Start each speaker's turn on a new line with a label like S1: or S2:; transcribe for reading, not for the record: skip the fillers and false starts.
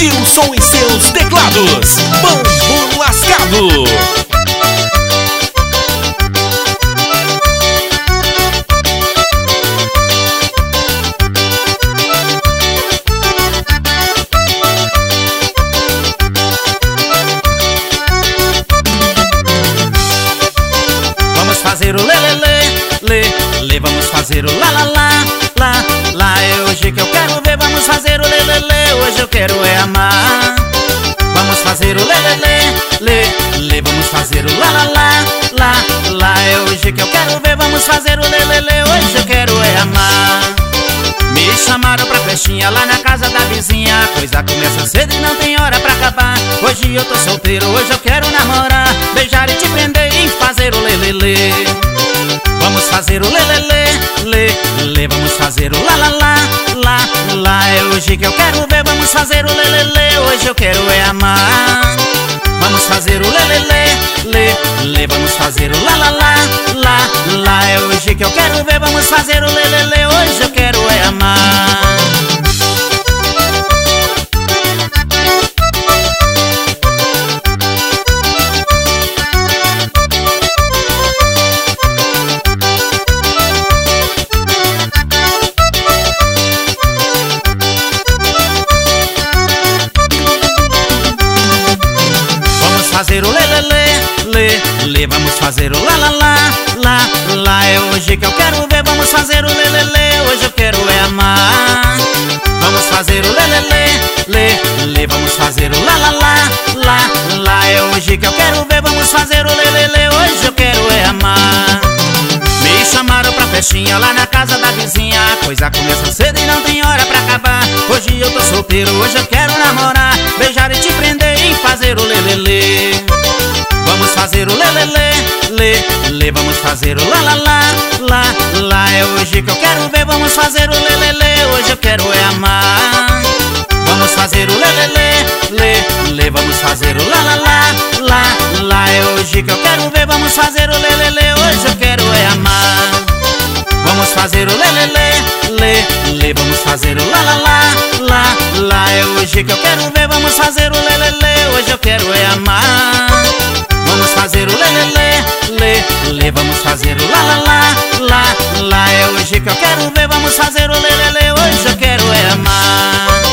S1: Gilson e seus teclados, Bambu Lascado.
S2: Vamos fazer o lê, vamos fazer o lá. É hoje que eu quero ver, vamos fazer o lê, hoje eu quero é amar. Vamos fazer o lê, vamos fazer o lá. É hoje que eu quero ver, vamos fazer o lê, hoje eu quero é amar. Me chamaram pra festinha lá na casa da vizinha. A coisa começa cedo e não tem hora pra acabar. Hoje eu tô solteiro, hoje eu quero namorar, beijar e te prender e fazer o lê. Vamos fazer o lê, vamos fazer o lá. É hoje que eu quero ver, vamos fazer o lê, hoje eu quero é amar. Vamos fazer o lê, vamos fazer o lá. É hoje que eu quero ver, vamos fazer o lê, hoje eu quero é amar. Fazer o lê, vamos fazer o lá. É hoje que eu quero ver, vamos fazer o lê, hoje eu quero é amar. Vamos fazer o lê, vamos fazer o lá. É hoje que eu quero ver, vamos fazer o lê, hoje eu quero é amar. Me chamaram pra festinha lá na casa da vizinha. A coisa começa cedo e não tem hora pra acabar. Hoje eu tô solteiro, hoje eu quero namorar, beijar e te prender e fazer o lê. Vamos fazer o lê, vamos fazer o lá. É hoje que eu quero ver, vamos fazer o lê, hoje eu quero é amar. Vamos fazer o lê, vamos fazer o lá. É hoje que eu quero ver, vamos fazer o lê, hoje eu quero é amar. Vamos fazer o lê, vamos fazer o lá. É hoje que eu quero ver, vamos fazer o lê, hoje eu quero é amar. Vamos fazer o lê, vamos fazer o lá. É hoje que eu quero ver, vamos fazer o lê, hoje eu quero é amar.